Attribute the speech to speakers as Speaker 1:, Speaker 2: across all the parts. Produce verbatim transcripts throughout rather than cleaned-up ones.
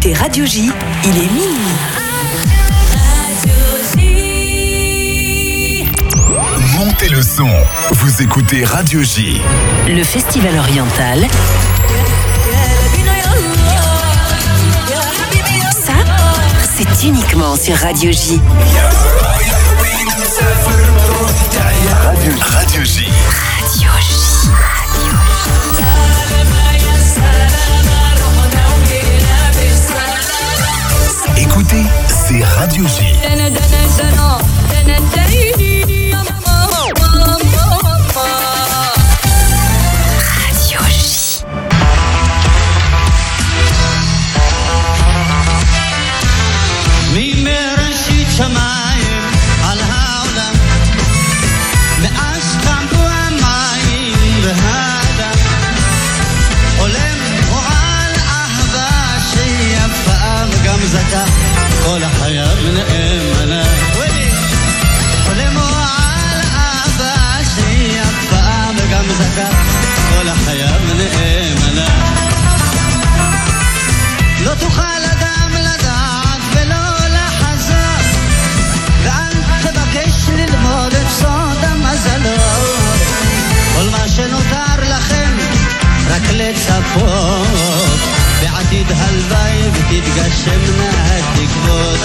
Speaker 1: écoutez Radio J, il est minuit.
Speaker 2: Montez le son, vous écoutez Radio J.
Speaker 1: Le Festival Oriental. Ça, c'est uniquement sur Radio J.
Speaker 2: Radio, Radio J.
Speaker 1: Radio J.
Speaker 2: Écoutez, c'est Radio J.
Speaker 3: כל החיה ונאמנה חולמו על אהבה שהיא אף פעם וגם זכה כל החיה ונאמנה לא תוכל אדם לדעת ולא לחזות ואל תבקש ללמוד את סוד המזלות כל מה שנותר לכם רק לצפות בעתיד הלוואי ותתגשמנה התקוות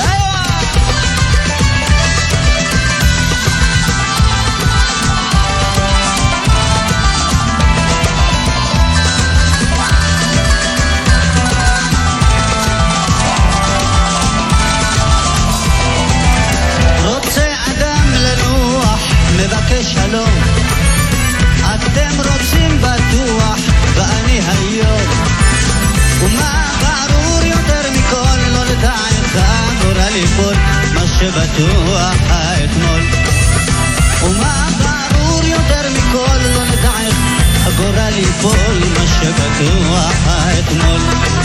Speaker 3: רוצה אדם לנוח מבקש שלום אתם רוצים בטוח ואני היום ומה ברור יותר מכל לא לדע את הגורל ליפול מה שבטוח האתמול ומה ברור יותר מכל לא לדע את הגורל ליפול מה שבטוח האתמול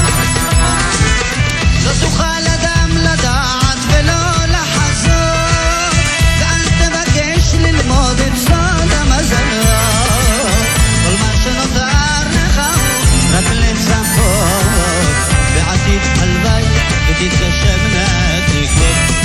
Speaker 3: לא תוכל אדם לדעת ולא לחזות ואל תבקש ללמוד את סוד המזלות כל מה שנותר לך רק לצפות בעתיד הלוואי ותתגשמנה התקוות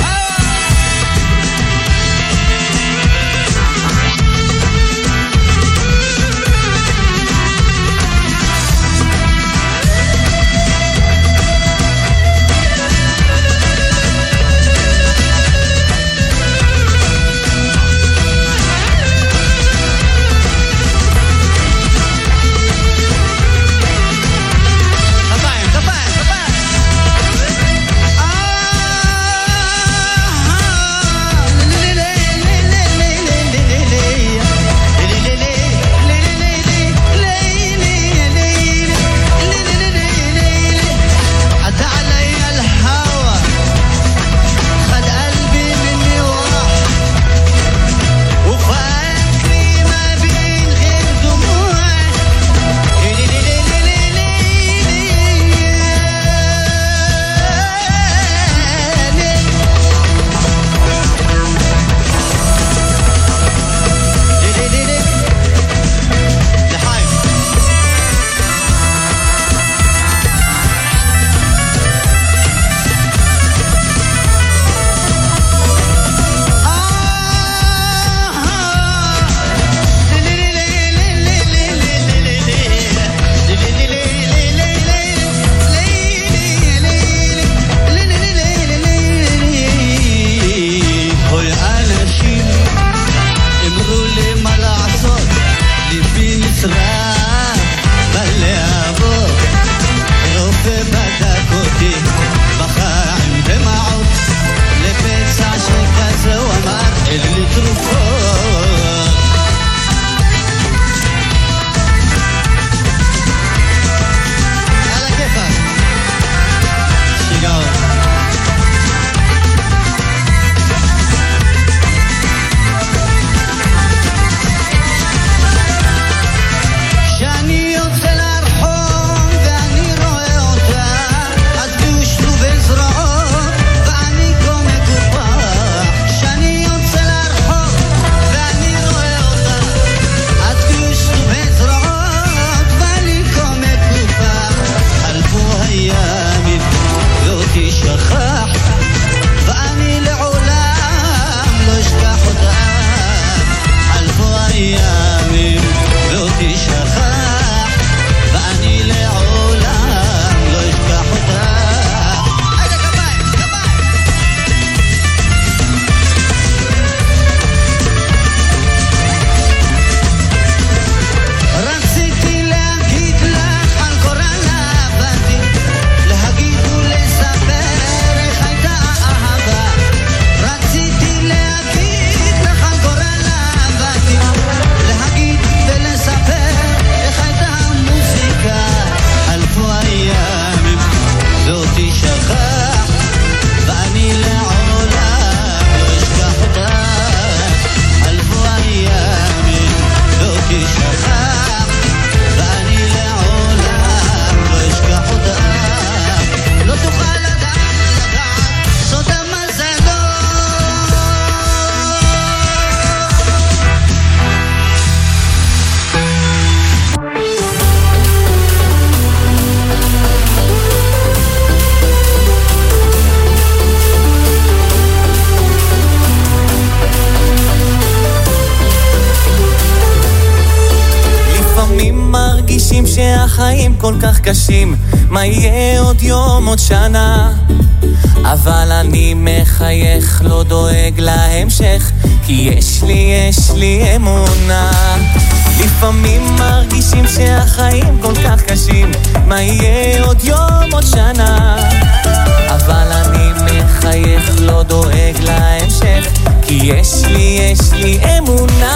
Speaker 4: החיים כל כך קשים, מה יהיה עוד יום, עוד שנה? אבל אני מחייך, לא דואג להמשך, כי יש לי, יש לי אמונה. לפעמים מרגישים שהחיים כל כך קשים, מה יהיה עוד יום, עוד שנה? אבל אני מחייך, לא דואג להמשך, כי יש לי, יש לי אמונה.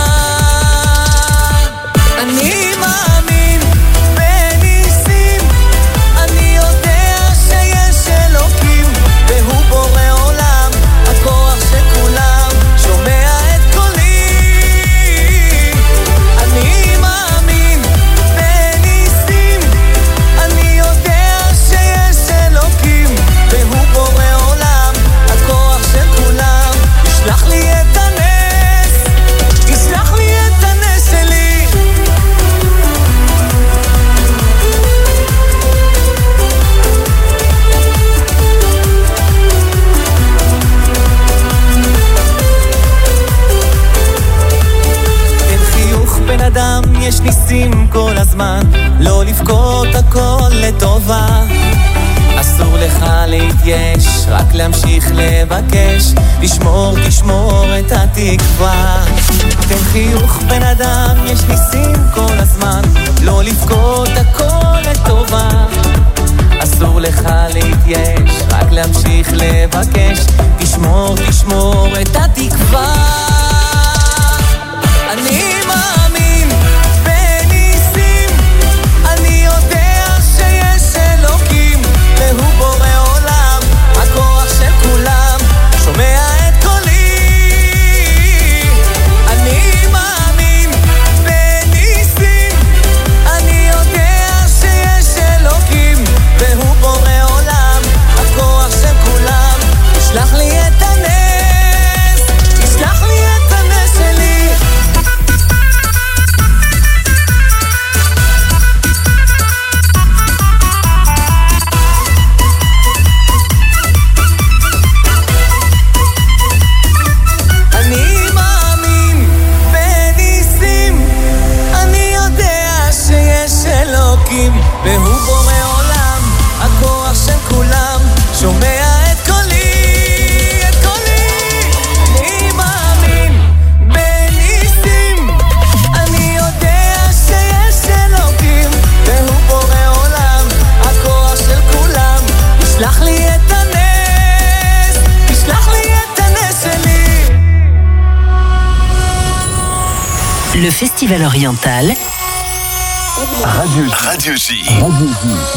Speaker 4: אני מאמין בניסים, אני יודע שיש אלוקים, והוא בורא עולם, הכוח שכולם שומע את קולי. אני מאמין בניסים, אני יודע שיש אלוקים, והוא בורא עולם, הכוח שכולם ישלח לי את הנס, ישלח לי את הנס שלי. בן אדם יש ניסים כל הזמן, לא לבכות הכל לטובה. אסור לך להתייש, רק להמשיך לבקש, לשמור תשמור את התקווה. תן חיוך בן אדם, יש ניסים כל הזמן, לא לבכות הכל לטובה. אסור לך להתייש, רק להמשיך לבקש, תשמור תשמור את התקווה. אני מאמין בניסים, אני יודע שיש אלוקים, והוא בורא עולם, הכוח של כולם שומע את קולי. אני מאמין בניסים, אני יודע שיש אלוקים, והוא בורא עולם, הכוח של כולם ישלח לי את הנס, ישלח לי את הנס שלי. והוא בורא עולם, הכוח של כולם שומע את קולי, את קולי. אני מאמין בניסים, אני יודע שיש אלוקים, והוא בורא עולם, הכוח של כולם ישלח לי את הנס, ישלח לי את הנס שלי.
Speaker 1: Le Festival Oriental
Speaker 2: Radio J. Radio J.
Speaker 1: Radio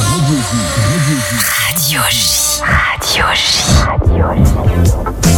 Speaker 1: J. Radio J. Radio J.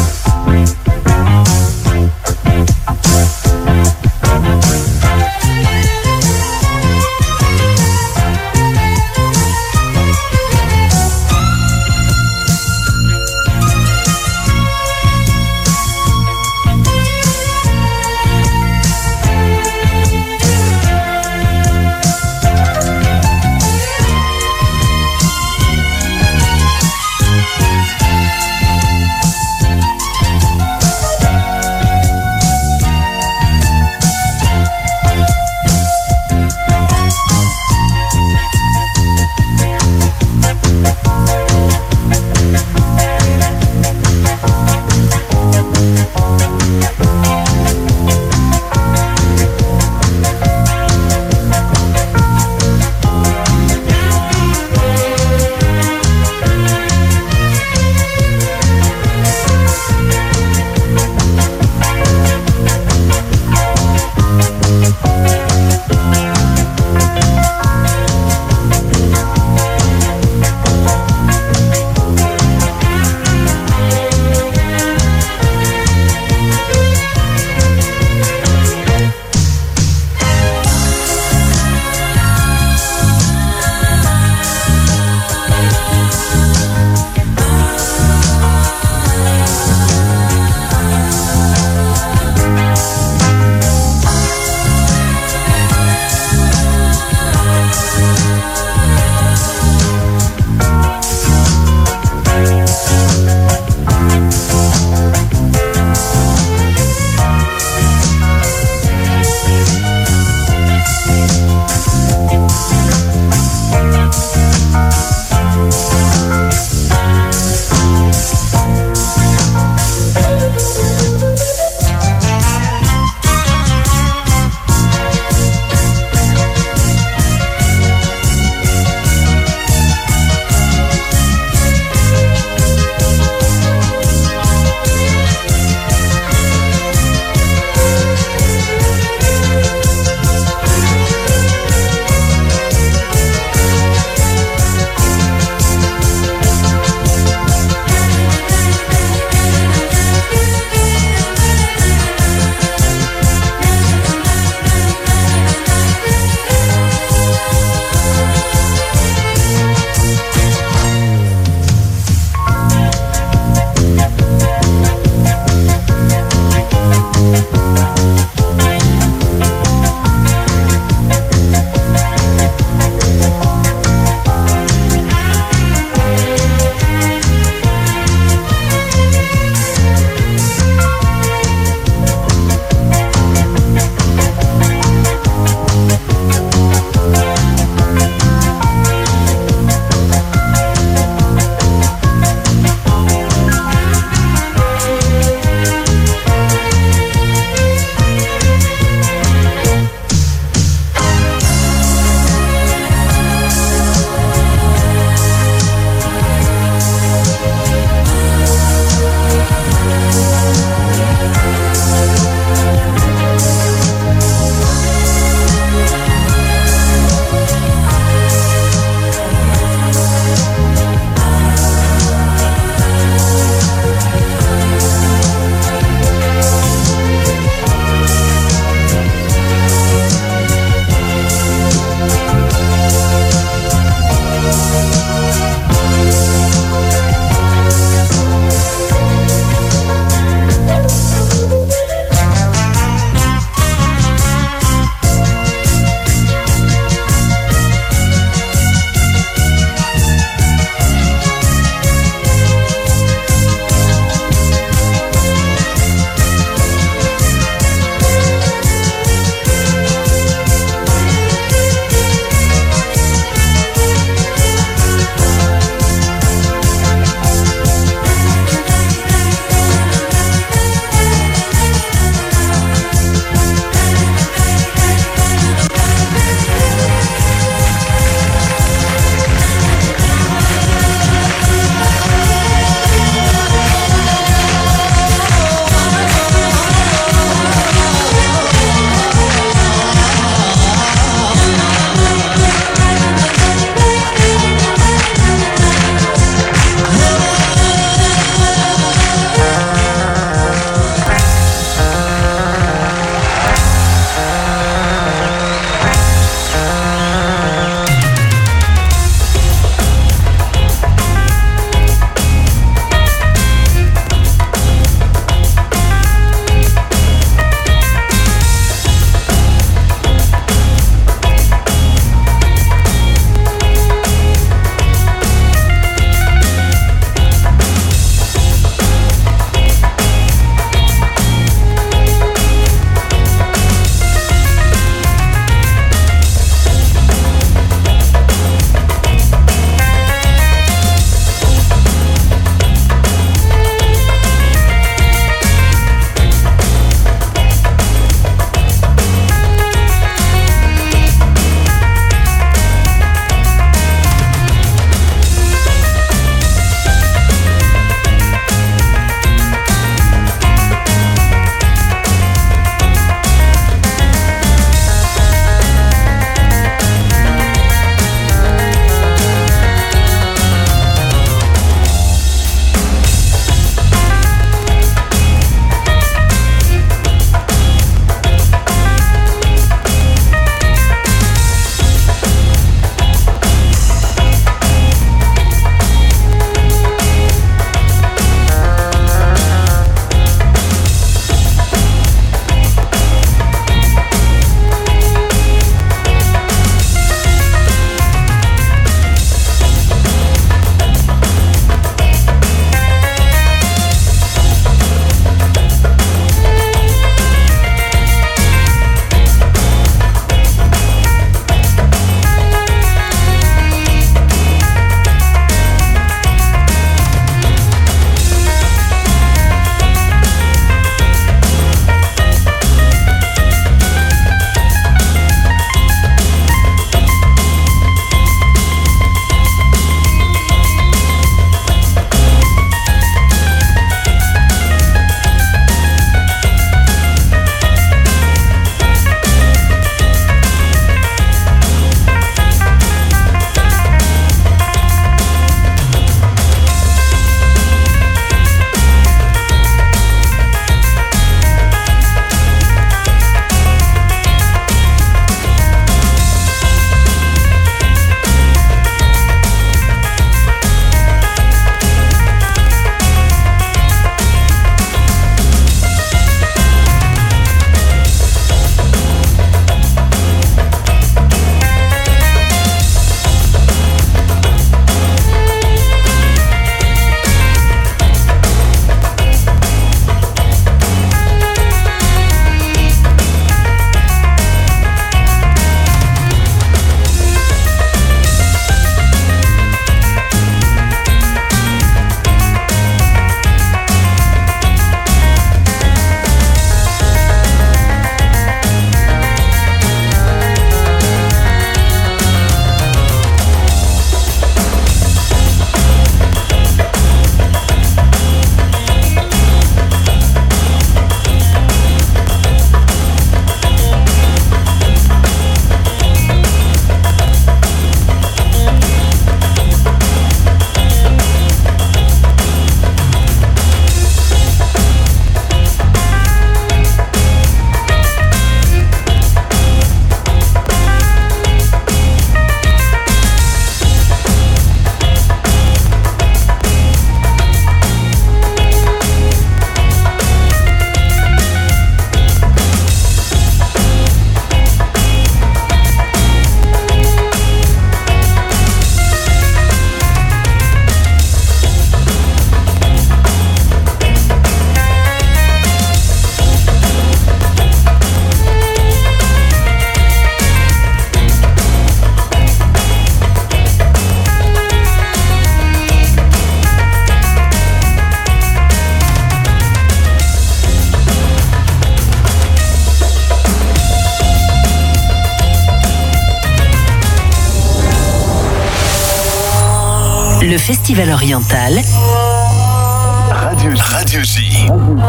Speaker 1: Le Festival Oriental.
Speaker 2: Radio J. Radio J.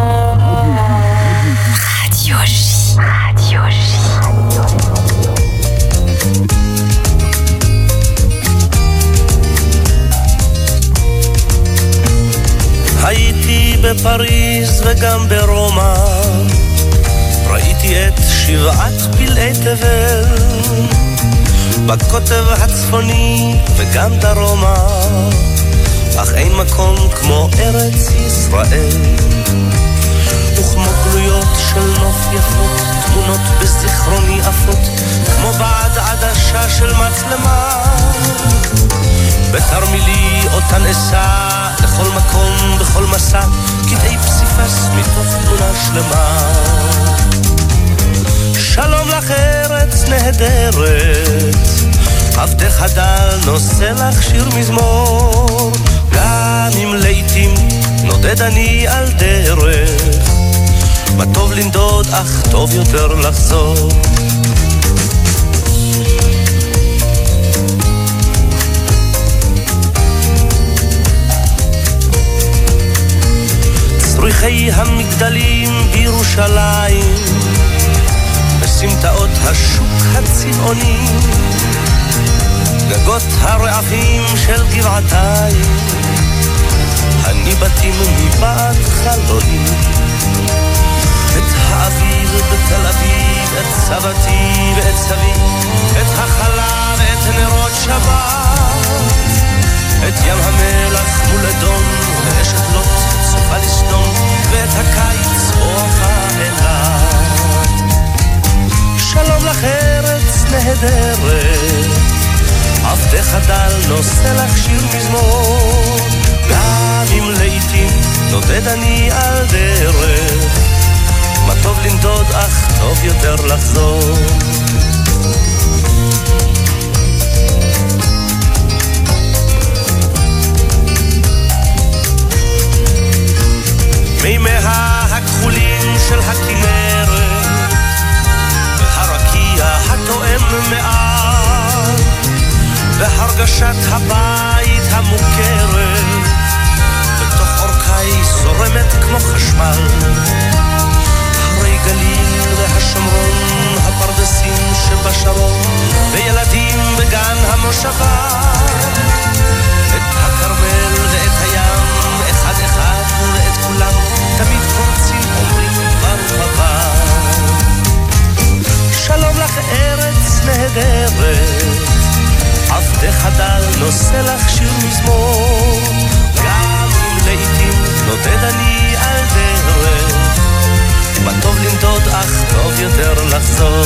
Speaker 1: Radio J. Radio J.
Speaker 5: הייתי בפריז וגם ברומא, ראיתי את שבעת פלאי תבל, בקוטב הצפוני וגם דרומה, אך אין מקום כמו ארץ ישראל. וכמו גלויות של נוף יפות, תמונות בזיכרוני עפות, כמו בעד עדשה של מצלמה, בתרמילי אותן אסע לכל מקום בכל מסע, קטעי פסיפס מתוך תמונה שלמה. שלום לך ארץ נהדרת, עבדך דל נושא לך שיר מזמור, גם אם לעתים נודד אני על דרך, מה טוב לנדוד אך טוב יותר לחזור. צריחי המגדלים בירושלים, בסמטאות השוק הצבעוני, גגות הרעפים של גבעתיים, הניבטים מבעד חלוני. את האביב בתל אביב, את סבתי ואת סבי, את החלה ואת נרות שבת, את ים המלח מול אדום ואשת לוט צופה לסדום, ואת הקיץ אוחה אילת. שלום לך ארץ נהדרת, עבדך דל נושא לך שיר מזמור, גם אם לעתים נודד אני על דרך, מה טוב לנדוד אך טוב יותר לחזור. מימיה הכחולים של הכנרת, והרקיע התואם מעל, והרגשת הבית המוכרת, בתוך אורכי זורמת כמו חשמל. הרי גליל והשומרון, הפרדסים שבשרון, וילדים בגן המושבה, את הכרמל ואת הים, אחד אחד ואת כולם, תמיד פורצים אומרים ברוך הבא. שלום לך ארץ נהדרת, עבדך דל נושא לך שיר מזמור, גם אם לעתים נודד אני על דרך, מה טוב לנדוד אך טוב יותר לחזור.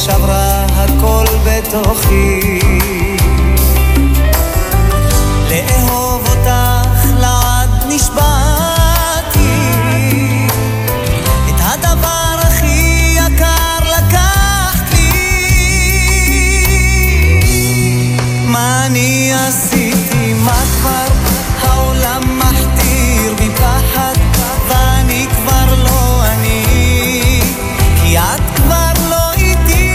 Speaker 4: שברה הכל בתוכי לאהוב אותך לעד נשבעתי את הדבר הכי יקר לקחת לי מה אני עשיתי מה כבר העולם מחתיר בי פחד ואני כבר לא אני כי את כבר לא איתי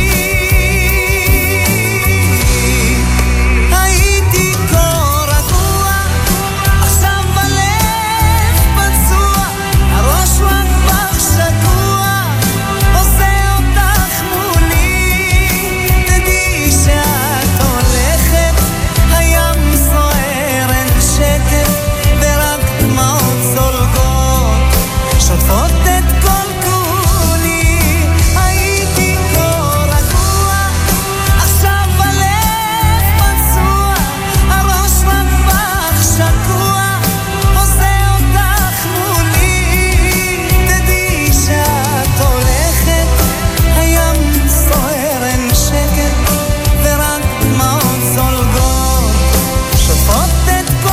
Speaker 4: הייתי כה רגוע עכשיו בלב פצוע הראש רק בך שקוע עושה אותך מולי תדעי שאת הולכת הים סוער אין שקט ורק דמעות זולגות שוטפות את כל כולי הייתי כה רגוע עכשיו בלב פצוע הראש רק בך שקוע עושה אותך מולי תדעי שאת הולכת הים סוער אין שקט ורק דמעות זולגות שוטפות את כל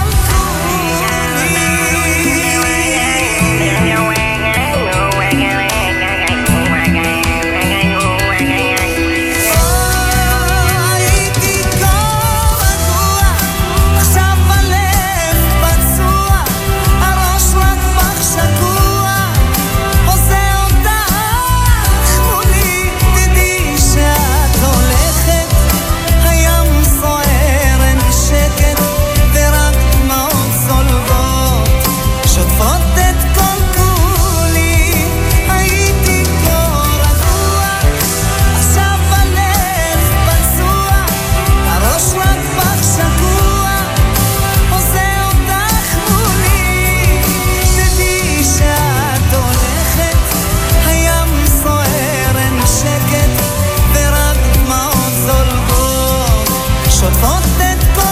Speaker 4: הייתי כה רגוע עכשיו בלב פצוע הראש רק בך שקוע עושה אותך מולי תדעי שאת הולכת הים סוער אין שקט ורק דמעות זולגות שוטפות את כל כולי הייתי כה רגוע עכשיו בלב פצוע הראש רק בך שקוע עושה אותך מולי תדעי שאת הולכת הים סוער אין שקט ורק דמעות זולגות שוטפות את כל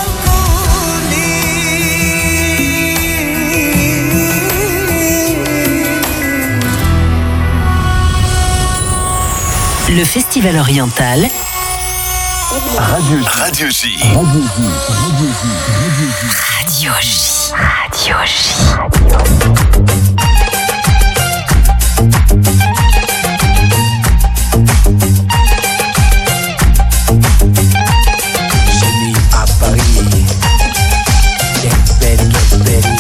Speaker 1: Le Festival Oriental,
Speaker 2: Radio J.
Speaker 1: Radio J. Radio J.
Speaker 5: J'ai mis à Paris. Get ready, get ready.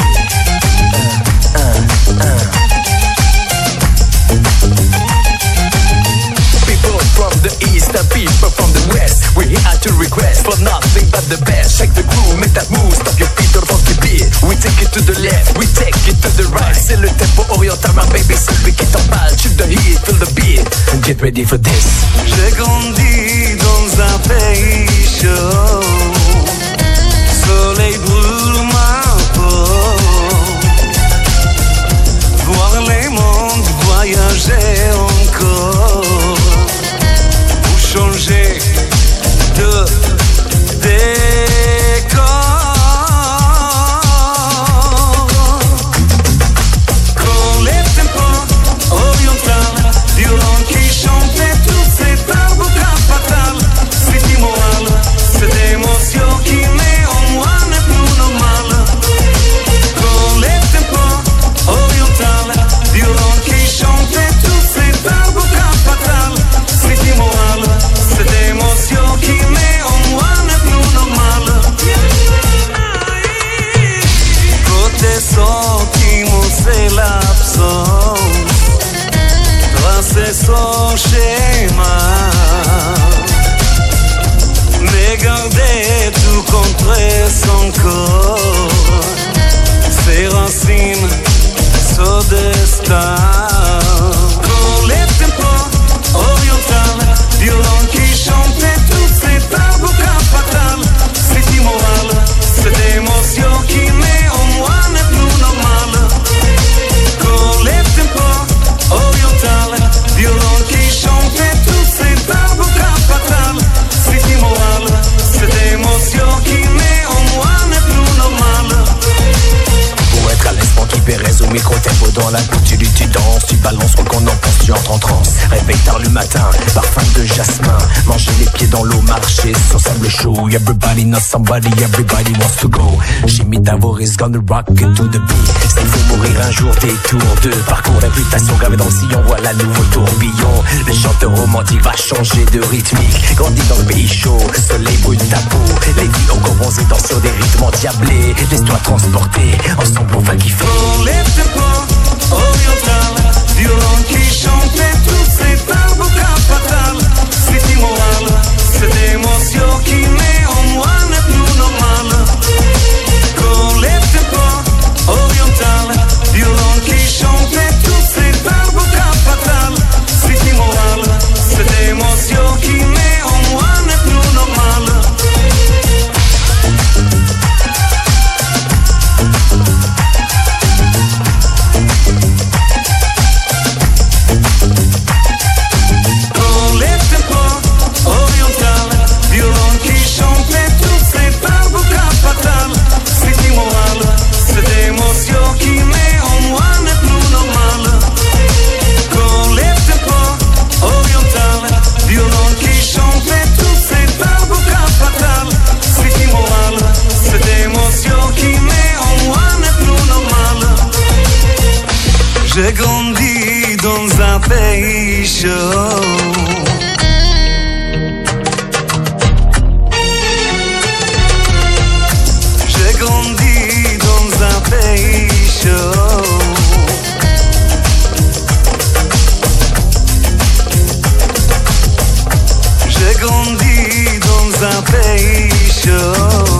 Speaker 5: Uh, uh, uh. People from the east and people from the west. We're here to request for nothing but the best. Shake the groove, make that move, stop your feet or funky beat. We take it to the left, we take it to the right. C'est le tempo oriental, my baby, celui qui t'emballe. Shoot the heat, feel the beat, and get ready for this.
Speaker 3: J'ai grandi dans un pays chaud, soleil brûle ma peau. Voir les mondes, voyager encore, ou changer de décor. Quand les tempos orientales, violon qui chantait toutes ces barbes fatales, c'est immoral, cette émotion qui met en moi n'est plus normale. Quand les tempos orientales, violon qui chantait toutes ces barbes fatales, c'est immoral, cette émotion qui met en moi n'est plus normale. Côté sentiments c'est l'absence, tracer son schéma, mais garder tout contre son corps, ses racines, son destin. Quand les tempos orientales, violon qui chantait toutes ces barbes fatales, c'est immoral, cette émotion qui met en moi n'est plus normale. Quand les tempos orientales, violon qui chantait toutes ces barbes fatales, c'est immoral, cette émotion qui met en moi n'est plus normale.
Speaker 5: Pour être à l'aise, mon qui pérez au micro tempo dans la boucle, tu danses, tu balances, qu'on en pense
Speaker 6: tu entres en transe. Réveille tard le matin, parfum de jasmin. Manger les pieds dans l'eau, marcher sur sable chaud. Everybody knows somebody, everybody wants to go. Jimmy Davor is gonna rock it to the beat. S'il faut mourir un jour, des tours de parcours. Réputation gravée dans le sillon, voilà nouveau tourbillon. Le chanteur romantique va changer de rythmique. Grandit dans le pays chaud, soleil brûle ta peau. Les filles encore bronzées dansent sur des rythmes endiablés. Laisse-toi transporter, ensemble on va kiffer.
Speaker 3: Pour les tempos orientales, violon qui chantait toutes ces verbes capitales. C'est immoral, cette émotion qui naît en moi n'est plus normale. Pour les tempos orientales, violon qui chantait toutes ces verbes capitales. C'est immoral, cette émotion qui naît en moi n'est plus normale. J'ai grandi dans un pays chaud. J'ai grandi dans un pays chaud. J'ai grandi dans un pays chaud.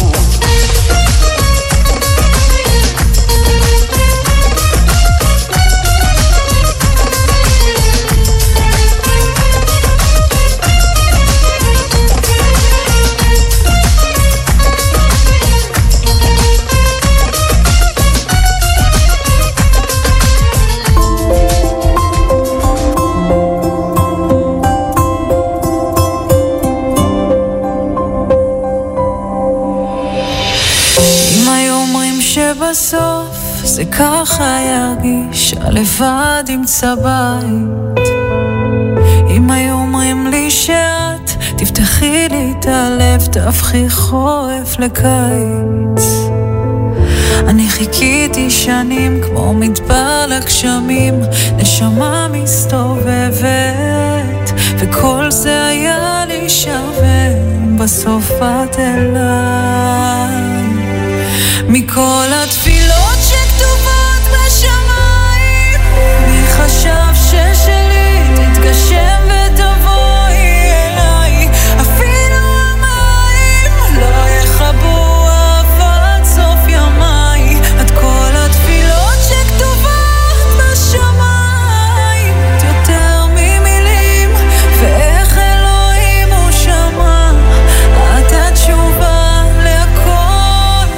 Speaker 7: בסוף זה ככה ירגיש, הלבד ימצא בית. אם היו אומרים לי שאת תפתחי לי את הלב, תהפכי חורף לקיץ. אני חיכיתי שנים כמו מדבר לגשמים, נשמה מסתובבת, וכל זה היה לי שווה בסוף את אליי. מכל התפילות שכתובות בשמיים, מי חשב ששלי תתגשם ותבואי אליי. אפילו המים לא יחבו אהבת סוף ימיי. את כל התפילות שכתובות בשמיים, יותר ממילים, ואיך אלוהים הוא שמע. את התשובה להכל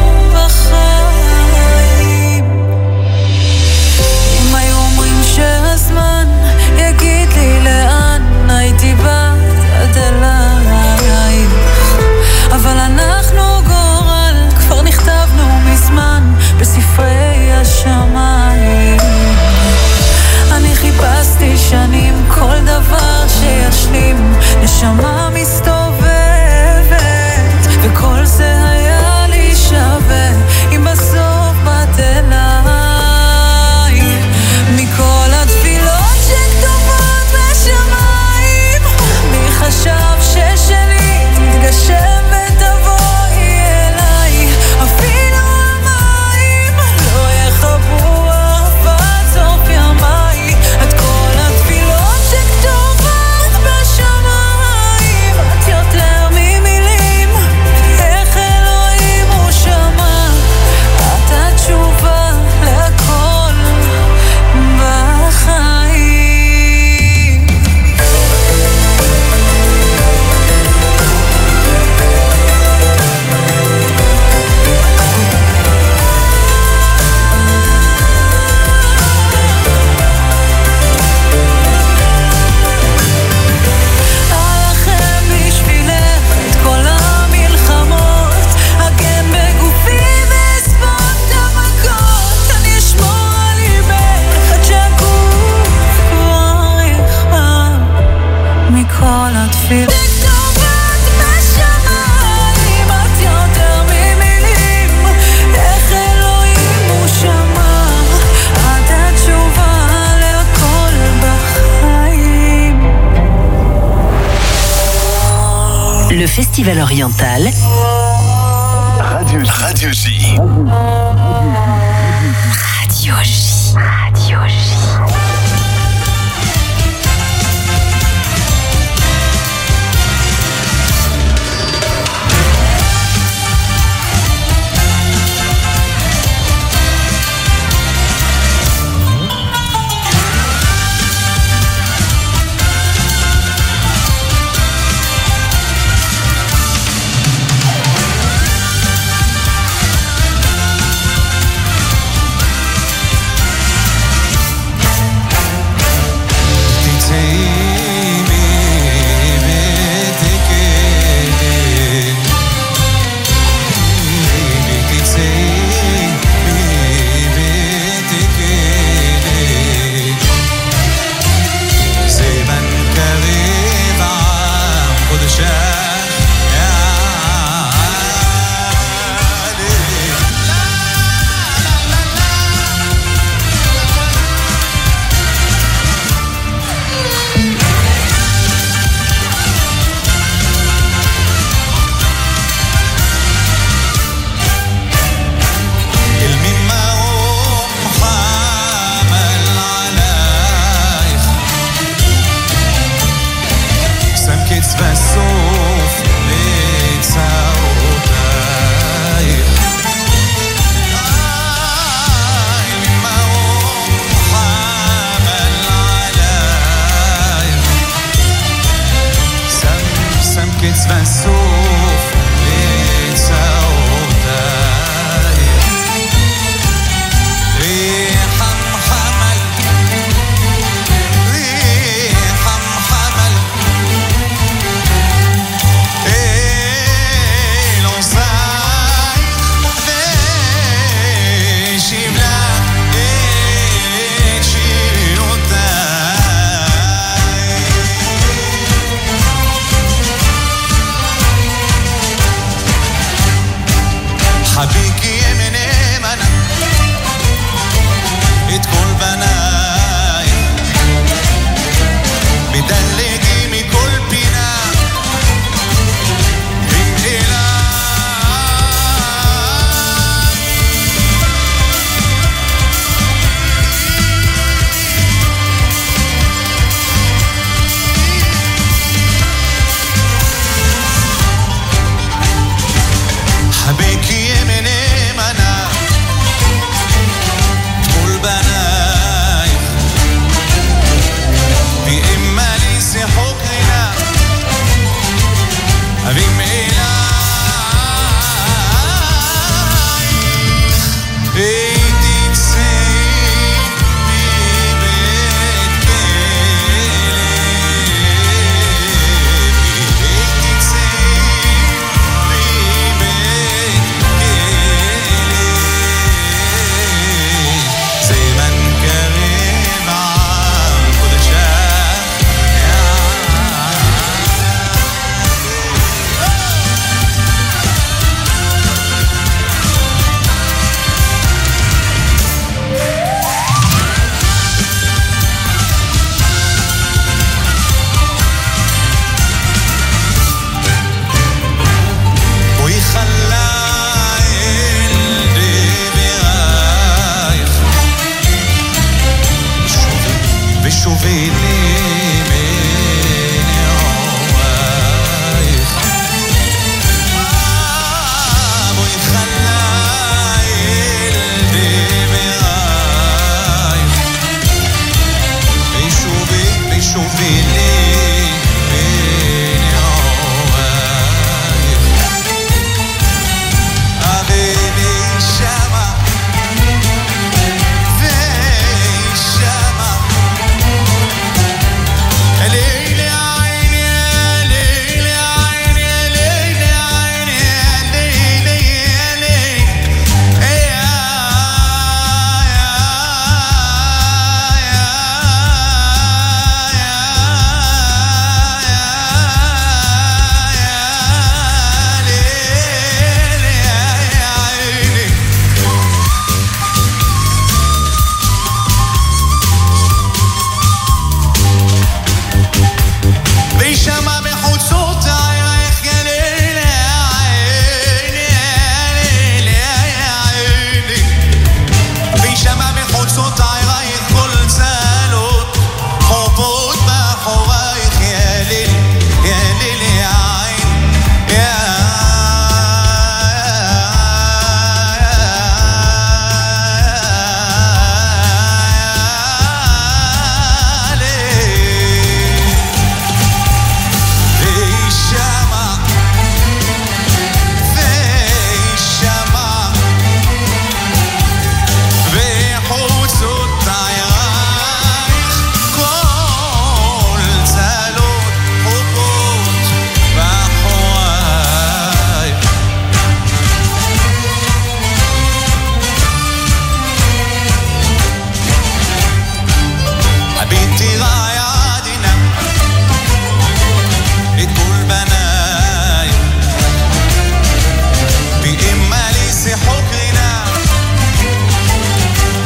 Speaker 7: בחיים. אם היו אומרים שהזמן יגיד לי לאן תפילה כתובת בשמיים, את יותר ממילים, איך אלוהים הוא שמע, את התשובה לכל בחיים.
Speaker 1: Le Festival Oriental
Speaker 2: Radio, Radio J.
Speaker 1: Radio J. Radio J.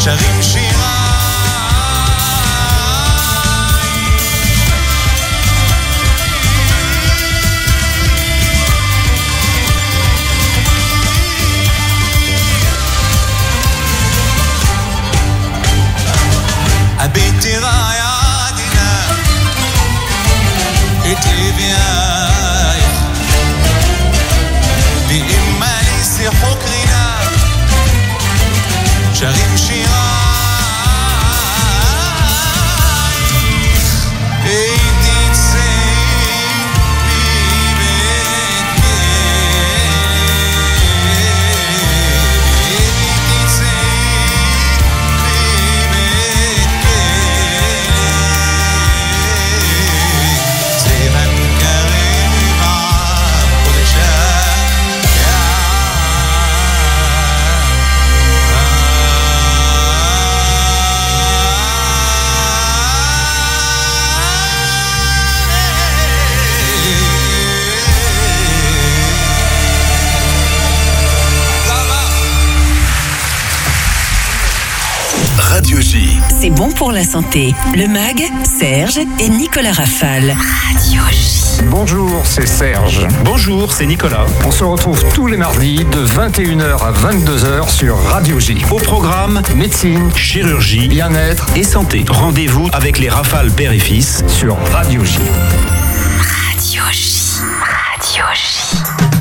Speaker 8: שרים שירה حبيبتي رايح عادنا اتلبياي بإما ليس حكرنا شغيم شرايح ايدي تسيب بيبت ايدي تسيب بيبت زمن كريم عام كل شيء
Speaker 2: Radio J.
Speaker 1: C'est bon pour la santé. Le Mag, Serge et Nicolas Rafale. Radio J.
Speaker 9: Bonjour, c'est Serge.
Speaker 10: Bonjour, c'est Nicolas.
Speaker 9: On se retrouve tous les mardis de vingt et une heures à vingt-deux heures sur Radio J.
Speaker 10: Au programme,
Speaker 9: médecine,
Speaker 10: chirurgie,
Speaker 9: bien-être
Speaker 10: et santé. Rendez-vous avec les Rafales père et fils
Speaker 9: sur Radio J.
Speaker 1: Radio J. Radio J.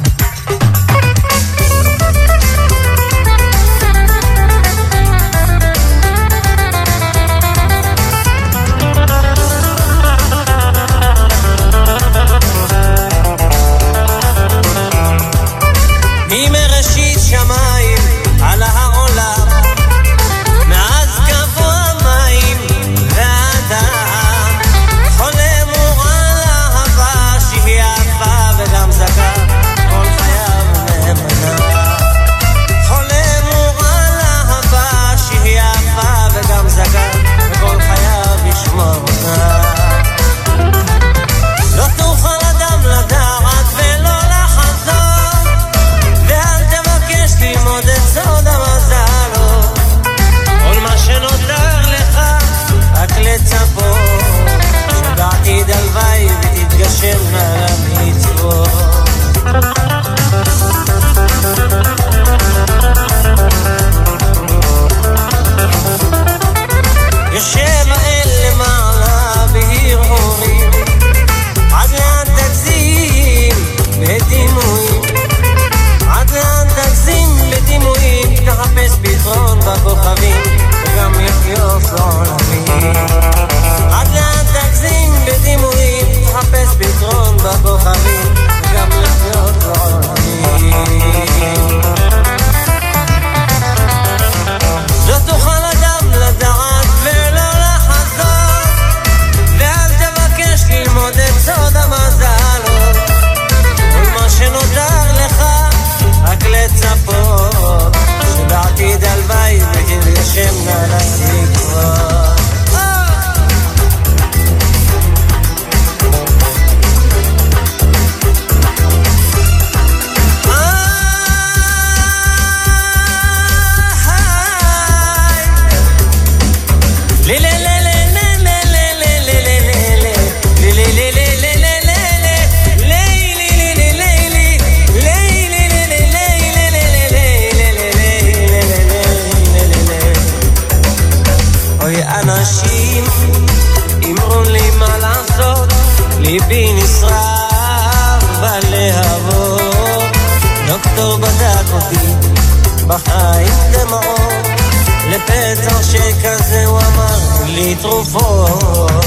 Speaker 4: מראשית שמיים על העולם מאז קבעו המים והאדם חולם הוא על אהבה שהיא יפה וגם זכה כל חייו נאמנה חולם הוא על אהבה שהיא יפה וגם זכה וכל חייו ישמע אותה לא תוכל אדם לדעת ולא לחזור ואל תבקש ללמוד את סוד המזל כל מה שנותר לך רק לצפות שבעתיד הלוואי ותתגשם על המצוות יושב האל למעלה בהרהורים עד לאן תגזים בדימויים עד לאן תגזים בדימויים תחפש פתרון בכוכבים וגם יחיוף לעולמים עד לאן תגזים בדימויים תחפש פתרון בכוכבים וגם יחיוף לעולמים לא תוכל אדם לדעת ולא לחזור ואל תבקש ללמוד את סוד המזל כל מה שנותר לך רק לצפות שבעתיד הלוואי ותתגשם על התקווה אנשים אמרו לי מה לעשות ליבי נשרף בלהבות דוקטור בדק אותי בחיים דמעות לפצע שכזה הוא אמר לי תרופות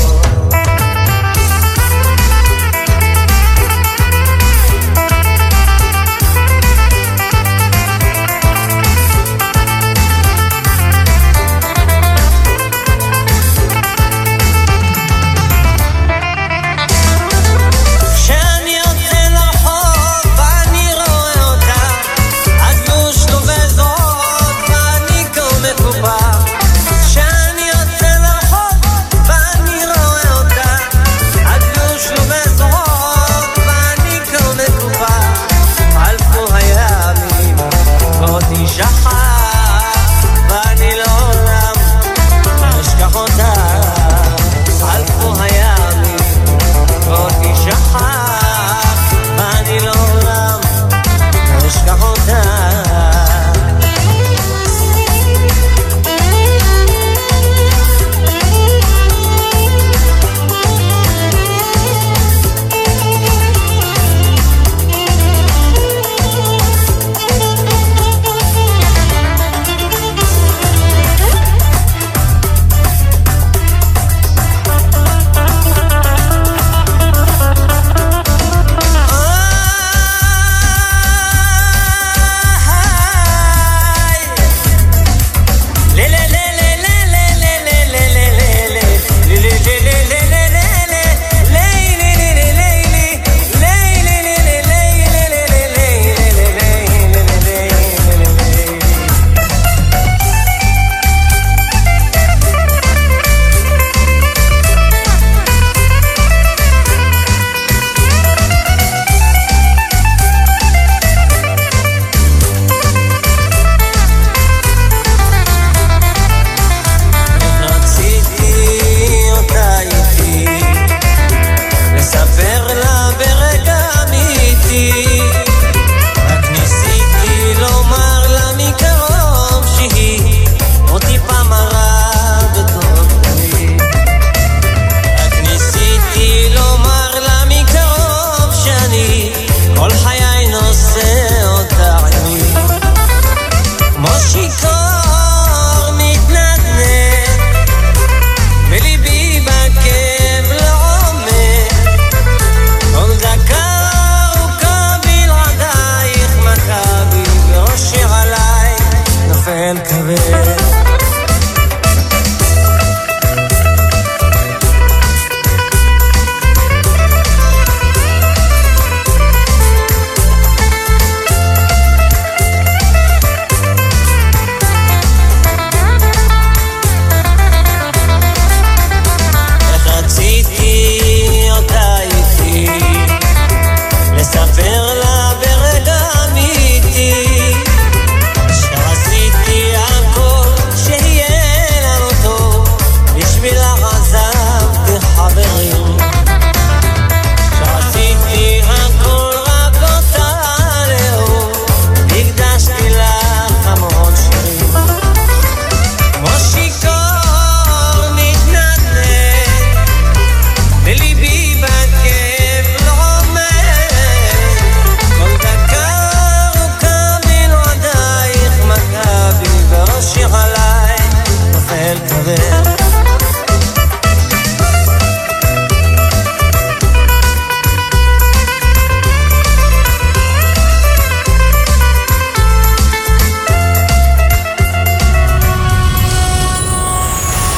Speaker 4: שאני יוצא לרחוב ואני רואה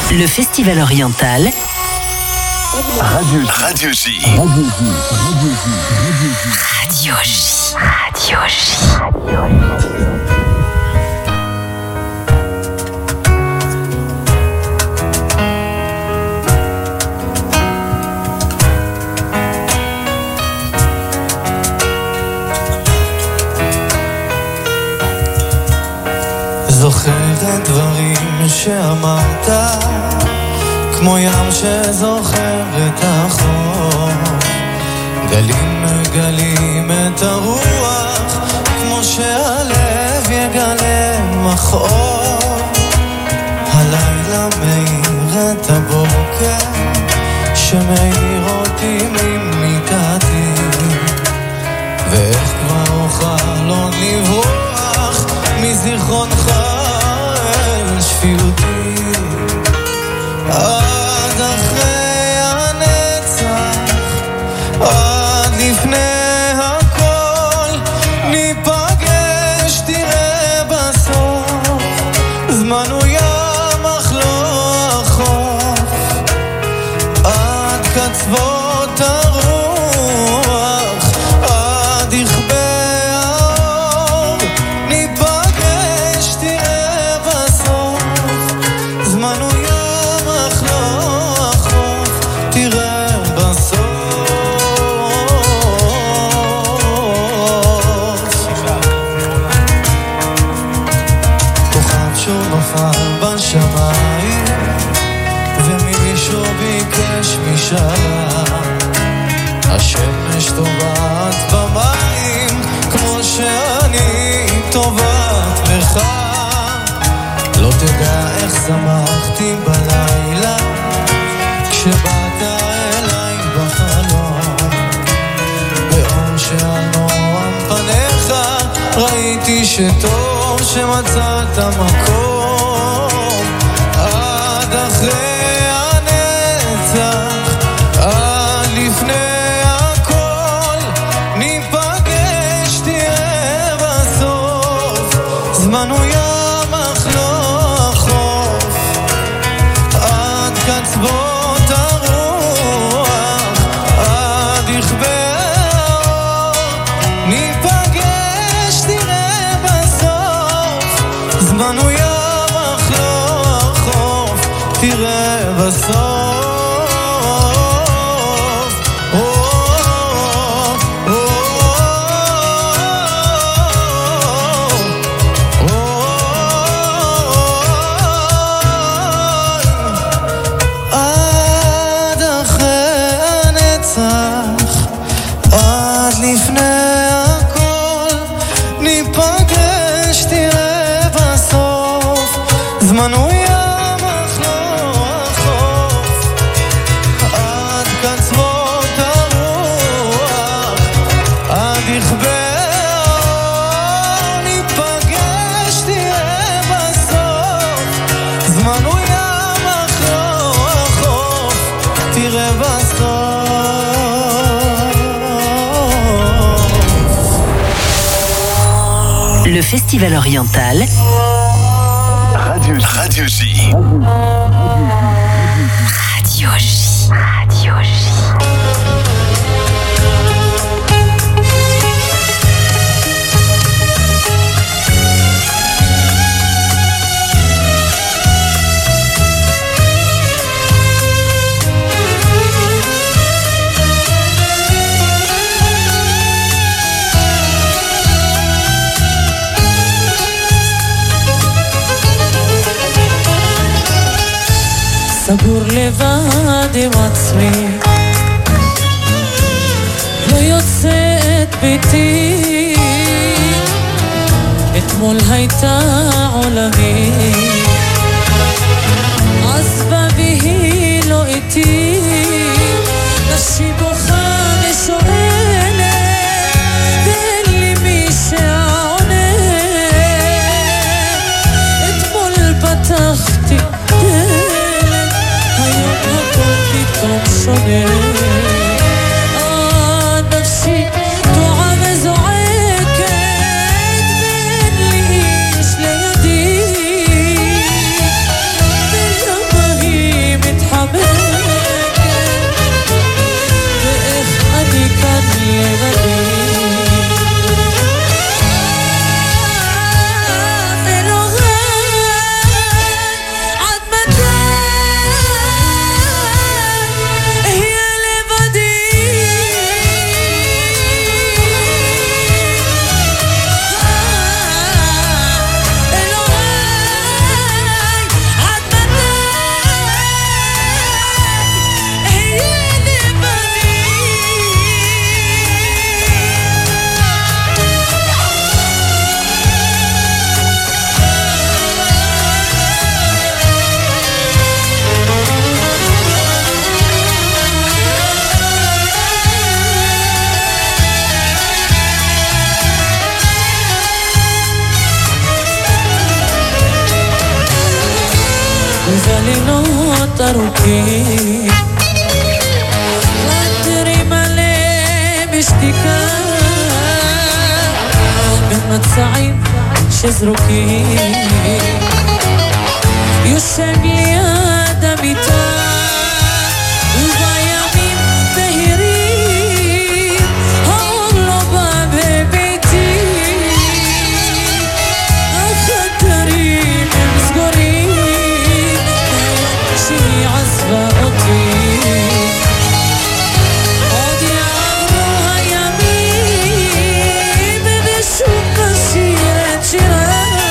Speaker 1: Le Festival Oriental.
Speaker 2: Radio J. Radio J.
Speaker 1: Radio J. Radio J.
Speaker 4: זוכרת דברים שאמרת, כמו ים שזוכר את החור, גלים מגלים את הרוח, כמו שהלב יגלה מחור. הלילה מאיר את הבוקר, שמאיר אותי ממיטתי, ואיך כבר אוכל עוד לברוח מזיכרונך אל שפיותי. עד אחרי הנצח, עד לפני הכל, ניפגש תראה בסוף, זמן הוא ים אך לא החוף, עד קצוות הרוח, עד יכבה האור, ניפגש תראה בסוף, זמן הוא ים אך לא החוף, תראה בסוף. כוכב שוב נופל בשמיים, ומישהו ביקש משאלה, השמש טובעת במים, כמו שאני טובעת בך. לא תדע איך שמחתי בלילה, כשבאת אליי בחלום, באור שעל נועם פניך, ראיתי שטוב שמצאת מקום. עד אחרי הנצח, עד לפני הכל, ניפגש תראה בסוף, זמן הוא ים אך לא החוף, עד קצוות הרוח, עד יכבה האור, ניפגש תראה בסוף, זמן הוא ים אך לא החוף, תראה בסוף. עד אחרי הנצח, עד לפני הכל, ניפגש תראה בסוף, זמן הוא ים אך לא החוף, עד קצוות הרוח, עד יכבה האור, ניפגש תראה בסוף, זמן הוא ים אך לא החוף, תראה בסוף.
Speaker 1: Le Festival Oriental.
Speaker 2: Radio J. Radio J.
Speaker 1: Radio J. Radio J.
Speaker 7: סגור לבד עם עצמי, לא יוצאת ביתי, אתמול הייתה עולמי, עזבה והיא לא איתי, נשי בוכה ושואלת, תן לי מי שעונה, אתמול פתחתי דלת, היום הכל פתאום שונה, עד נפשי תועה וזועקת, ואין לי איש לידי, ולמה היא ובלילות ארוכים חדרי מלא בשתיקה במצעים שזרוקים יושב ליד המיטה ובימים בהירים האור לא בא בביתי החדרים הם סגורים מהיום שהיא עזבה אותי עוד יעברו הימים ובשוק השיר את שירה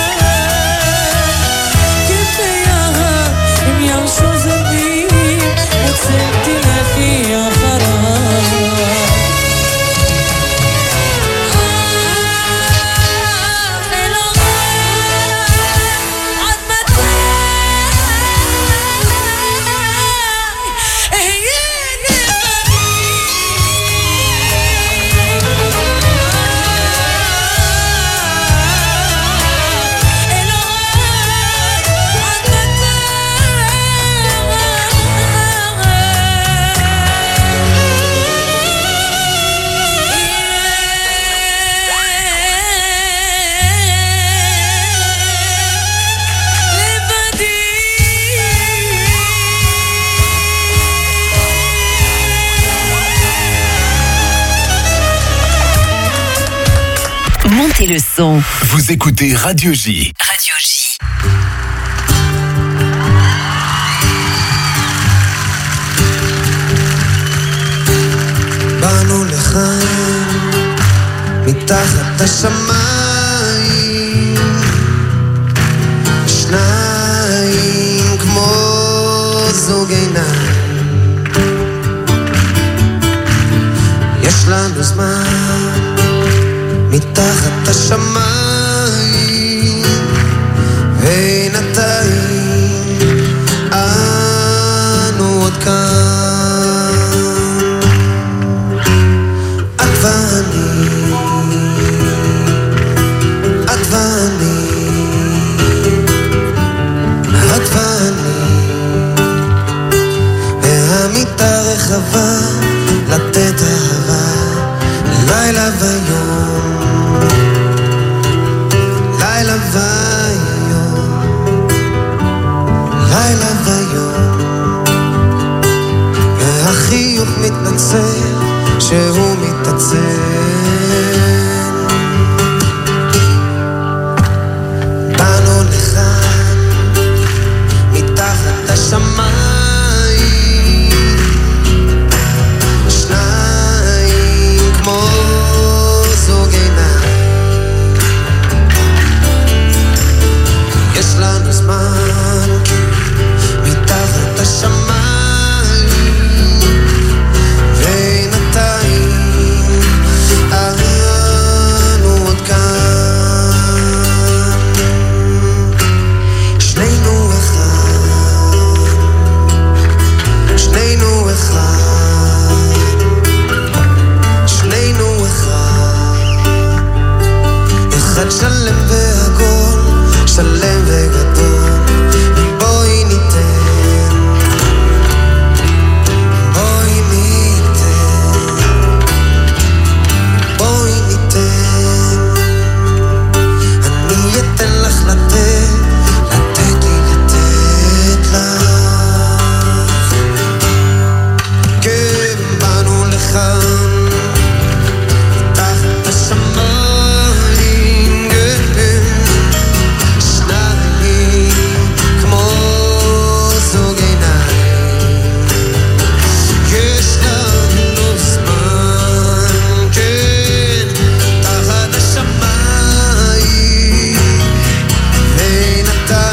Speaker 1: Montez le son.
Speaker 2: Vous écoutez Radio J.
Speaker 1: Radio J.
Speaker 11: באנו לכאן מתחת השמיים שניים כמו זוג עיניים יש לנו זמן מתחת השמיים בינתיים אנו עוד כאן את ואני את ואני את ואני והמיטה רחבה לתת אהבה לילה ויום לילה ויום לילה ויום והחיוך מתנצל שהוא מתעצל